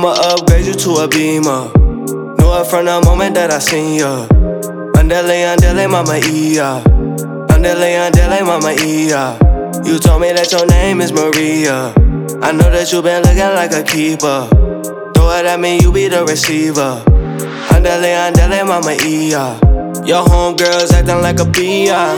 I'ma upgrade you to a Beamer. Knew it from the moment that I seen ya. Andele, mama, iya. Andele, mama, iya. You told me that your name is Maria. I know that you been looking like a keeper. Throw it at me, you be the receiver. Andele, mama, iya. Your homegirls acting like a B.I.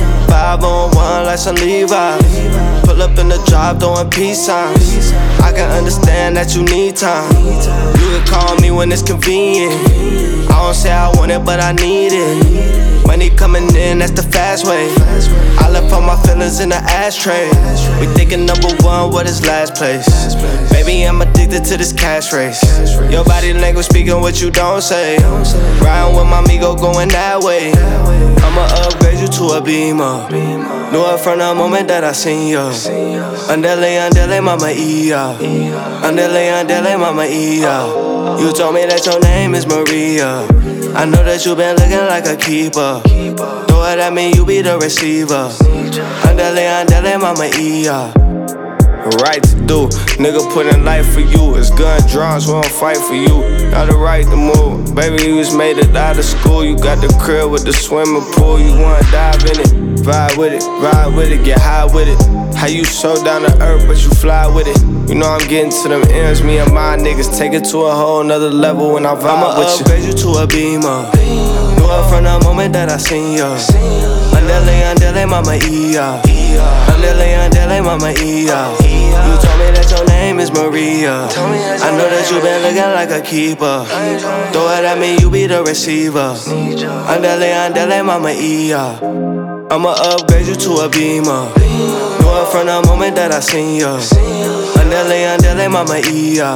5-on-1 like some Levi. Pull up in the drop, throwing peace signs. I can understand that you need time. You can call me when it's convenient. I don't say I want it, but I need it. Money coming in, that's the fast way. I left all my feelings in the ashtray. We thinking #1, what is last place? Baby, I'm addicted to this cash race. Your body language speaking what you don't say. Riding with my amigo going that way. I'ma upgrade you to a Beamer. Knew it from the moment that I seen ya. Andele, mama, iya. Andele, mama, iya. You told me that your name is Maria. I know that you been looking like a keeper. Throw it at me, you be the receiver. Andele, mama, iya. Right to do, nigga put in life for you. It's gun draws, we don't fight for you. Got the right to move, baby, you just made it out of school. You got the crib with the swimming pool. You wanna dive in it, vibe with it, ride with it, get high with it. How you so down to earth, but you fly with it. You know I'm getting to them ends, me and my niggas take it to a whole nother level when I vibe with you. I'ma upgrade you to a Beamer. Knew it from the moment that I seen ya. Andele, mama, iya. Andele, mama, iya. You told me that your name is Maria. I know that you been looking like a keeper. Throw it at me, you be the receiver. Andele, mama, iya. I'ma upgrade you to a Beamer. Knew it from the moment that I seen ya. Andele, mama, iya.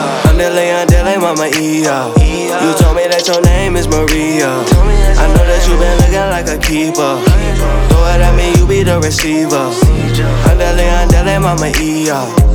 Andele, mama, iya. You told me that your name is Maria. I know that you been looking like a keeper. Throw it at me, you be the receiver. Andele, mama, iya.